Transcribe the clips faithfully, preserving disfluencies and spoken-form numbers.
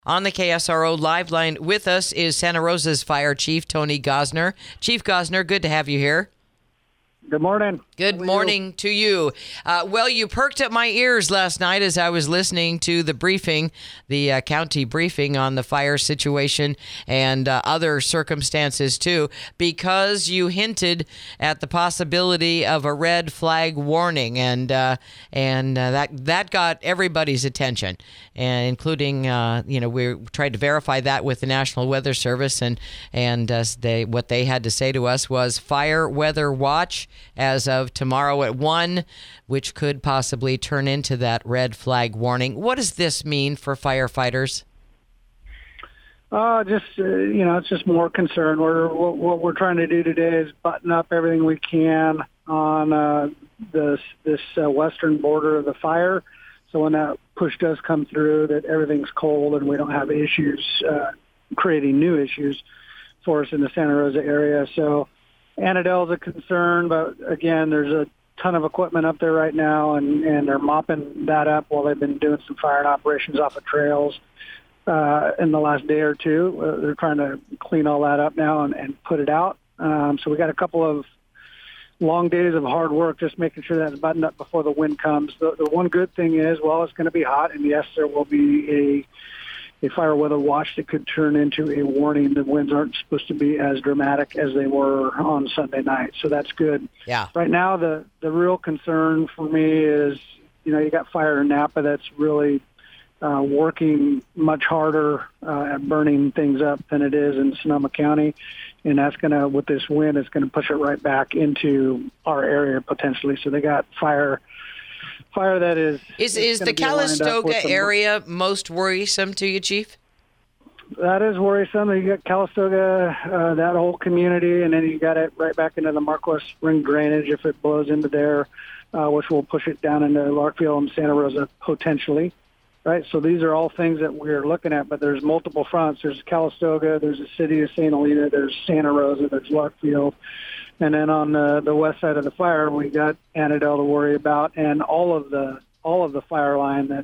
On the K S R O Live Line with us is Santa Rosa's Fire Chief, Tony Gosner. Chief Gosner, good to have you here. Good morning. Good morning you? to you. Uh, well, you perked up my ears last night as I was listening to the briefing, the uh, county briefing on the fire situation and uh, other circumstances too, because you hinted at the possibility of a red flag warning, and uh, and uh, that that got everybody's attention, and including uh, you know we tried to verify that with the National Weather Service, and and uh, they what they had to say to us was fire weather watch as of tomorrow at one, which could possibly turn into that red flag warning. What does this mean for firefighters? Uh, just, uh, you know, it's just more concern. We're, what, what we're trying to do today is button up everything we can on uh, this, this uh, western border of the fire. So when that push does come through, that everything's cold and we don't have issues, uh, creating new issues for us in the Santa Rosa area. So Annandale is a concern, but again, there's a ton of equipment up there right now, and, and they're mopping that up while they've been doing some firing operations off of trails uh, in the last day or two. Uh, they're trying to clean all that up now and, and put it out. Um, so we got a couple of long days of hard work, just making sure that's buttoned up before the wind comes. The, the one good thing is, well, it's going to be hot, and yes, there will be a a fire weather watch that could turn into a warning. The winds aren't supposed to be as dramatic as they were on Sunday night, so that's good. Yeah. Right now, the, the real concern for me is, you know, you got fire in Napa that's really uh, working much harder uh, at burning things up than it is in Sonoma County, and that's going to, with this wind, it's going to push it right back into our area potentially. So they got fire Fire that is is is the Calistoga area most worrisome to you, Chief? That is worrisome. You got Calistoga, uh, that whole community, and then you got it right back into the Marquess Spring drainage if it blows into there, uh, which will push it down into Larkville and Santa Rosa potentially. Right. So these are all things that we're looking at, but there's multiple fronts. There's Calistoga, there's the city of Saint Helena, there's Santa Rosa, there's Larkville. And then on the, the west side of the fire, we got Annandale to worry about, and all of the all of the fire line that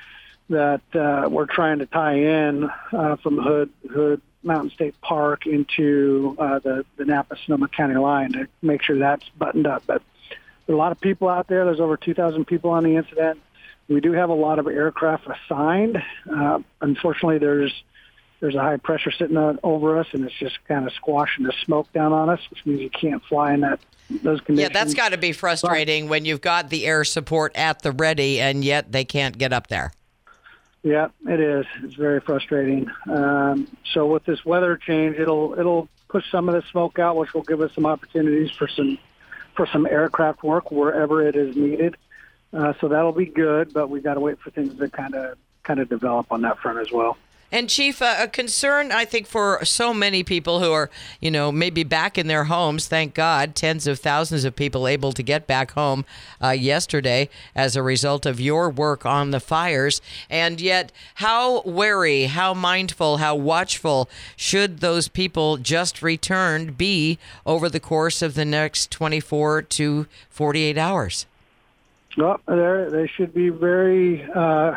that uh, we're trying to tie in uh, from Hood Hood Mountain State Park into uh, the the Napa Sonoma County line to make sure that's buttoned up. But there are a lot of people out there. There's over two thousand people on the incident. We do have a lot of aircraft assigned. Uh, unfortunately, there's There's a high pressure sitting over us, and it's just kind of squashing the smoke down on us, which means you can't fly in that those conditions. Yeah, that's got to be frustrating when you've got the air support at the ready, and yet they can't get up there. Yeah, it is. It's very frustrating. Um, so with this weather change, it'll it'll push some of the smoke out, which will give us some opportunities for some for some aircraft work wherever it is needed. Uh, so that'll be good, but we've got to wait for things to kind of kind of develop on that front as well. And Chief, uh, a concern, I think, for so many people who are, you know, maybe back in their homes, thank God, tens of thousands of people able to get back home uh, yesterday as a result of your work on the fires. And yet, how wary, how mindful, how watchful should those people just returned be over the course of the next twenty-four to forty-eight hours? Well, they should be very... Uh,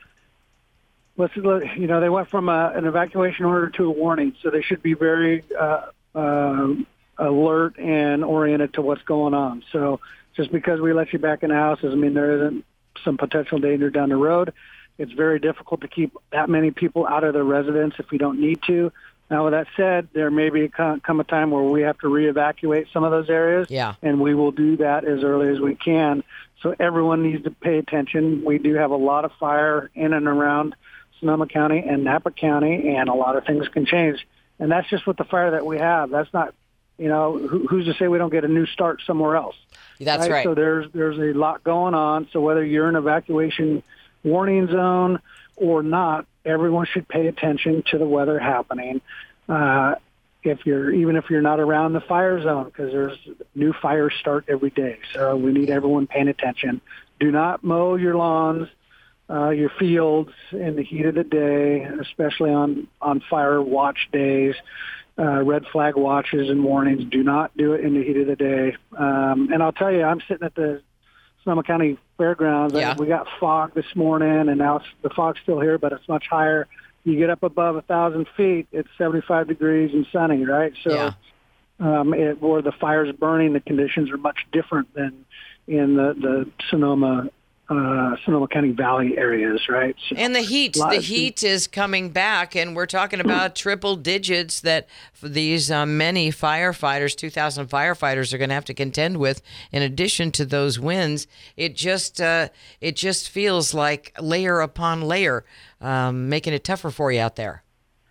Let's, you know, they went from a, an evacuation order to a warning, so they should be very uh, uh, alert and oriented to what's going on. So just because we let you back in the house doesn't mean there isn't some potential danger down the road. It's very difficult to keep that many people out of their residence if we don't need to. Now, with that said, there may be come a time where we have to re-evacuate some of those areas, yeah. and we will do that as early as we can. So everyone needs to pay attention. We do have a lot of fire in and around Sonoma County and Napa County, and a lot of things can change. And that's just with the fire that we have. That's not, you know, who, who's to say we don't get a new start somewhere else? That's right. right. So there's there's a lot going on. So whether you're in evacuation warning zone or not, everyone should pay attention to the weather happening. Uh, if you're even if you're not around the fire zone, because there's new fires start every day. So we need everyone paying attention. Do not mow your lawns. Uh, your fields in the heat of the day, especially on, on fire watch days, uh, red flag watches and warnings. Do not do it in the heat of the day. Um, and I'll tell you, I'm sitting at the Sonoma County Fairgrounds. Yeah. We got fog this morning, and now it's, the fog's still here, but it's much higher you get up above a thousand feet, it's seventy-five degrees and sunny, right? So, Yeah. um, it, where the fire's burning, the conditions are much different than in the, the Sonoma, uh, Sonoma County Valley areas, right? So, And the heat, lot the of- heat is coming back, and we're talking about triple digits that these uh, many firefighters, two thousand firefighters, are going to have to contend with. In addition to those winds, it just uh, it just feels like layer upon layer, um, making it tougher for you out there.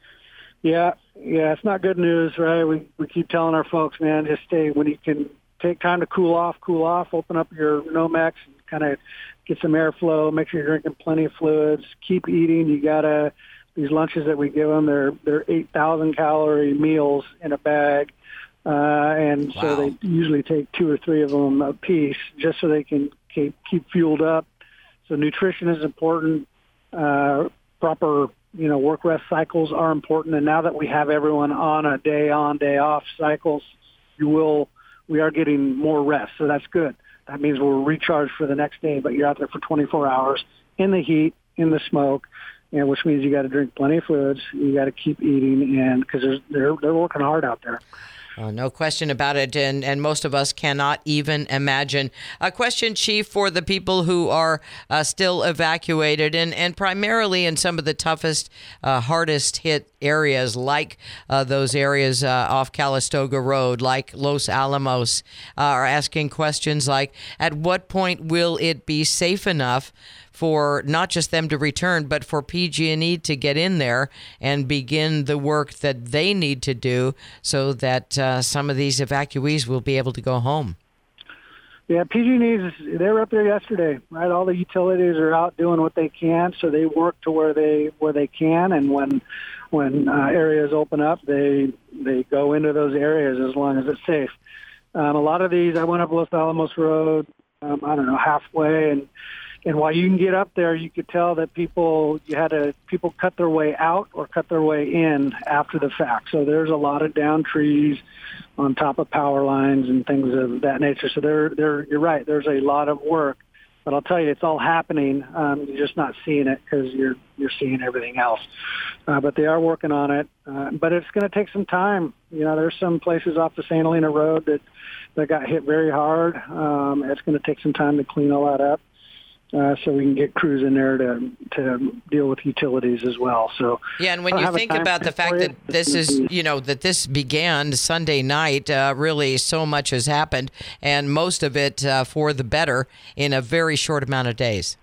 Yeah, yeah, it's not good news, right? We we keep telling our folks, man, just stay when you can take time to cool off, cool off, open up your Nomex, and kind of get some airflow. Make sure you're drinking plenty of fluids. Keep eating. You gotta these lunches that we give them, they're they're eight thousand calorie meals in a bag, uh, and Wow. so they usually take two or three of them a piece, just so they can keep keep fueled up. So nutrition is important. Uh, proper you know work rest cycles are important, and now that we have everyone on a day on day off cycles, you will we are getting more rest, so that's good. That means we're recharged for the next day, but you're out there for twenty-four hours in the heat, in the smoke, and which means you got to drink plenty of fluids. You got to keep eating, and because they're they're working hard out there. Oh, no question about it, and, and most of us cannot even imagine. A question, Chief, for the people who are uh, still evacuated, and, and primarily in some of the toughest, uh, hardest hit areas, like uh, those areas uh, off Calistoga Road, like Los Alamos, uh, are asking questions like, at what point will it be safe enough for not just them to return, but for P G and E to get in there and begin the work that they need to do so that uh, some of these evacuees will be able to go home? Yeah, P G and E's, they were up there yesterday, right? All the utilities are out doing what they can, so they work to where they where they can, and when when uh, areas open up, they they go into those areas as long as it's safe. Um, a lot of these, I went up Los Alamos Road, um, I don't know, halfway, and And while you can get up there, you could tell that people you had to people cut their way out or cut their way in after the fact. So there's a lot of down trees on top of power lines and things of that nature. So there, there, you're right. There's a lot of work, but I'll tell you, it's all happening. Um, you're just not seeing it because you're you're seeing everything else. Uh, but they are working on it. Uh, but it's going to take some time. You know, there's some places off the Santa Elena Road that that got hit very hard. Um, it's going to take some time to clean all that up. Uh, so we can get crews in there to to deal with utilities as well. So yeah, and when I you have a think time about the frame fact for that you. this is, you know, that this began Sunday night, uh, really so much has happened, and most of it uh, for the better in a very short amount of days.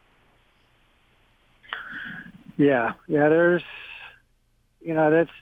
Yeah, yeah. There's, you know, that's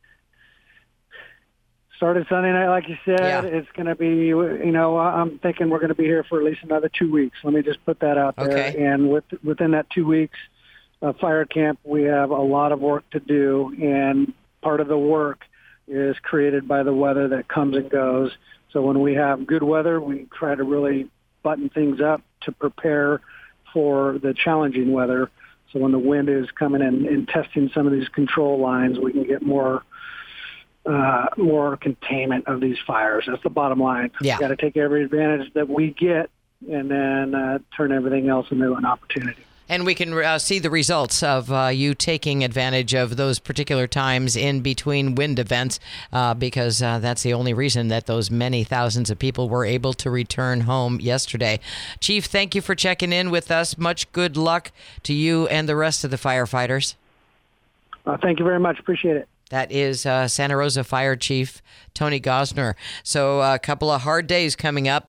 started Sunday night, like you said. Yeah. It's going to be, you know, I'm thinking we're going to be here for at least another two weeks. Let me just put that out there. Okay. And with within that two weeks of fire camp, we have a lot of work to do, and part of the work is created by the weather that comes and goes. So when we have good weather, we try to really button things up to prepare for the challenging weather. So when the wind is coming in and testing some of these control lines, we can get more uh, more containment of these fires. That's the bottom line. Yeah. We've got to take every advantage that we get and then uh, turn everything else into an opportunity. And we can uh, see the results of uh, you taking advantage of those particular times in between wind events uh, because uh, that's the only reason that those many thousands of people were able to return home yesterday. Chief, thank you for checking in with us. Much good luck to you and the rest of the firefighters. Uh, thank you very much. Appreciate it. That is uh, Santa Rosa Fire Chief Tony Gosner. So a couple of hard days coming up.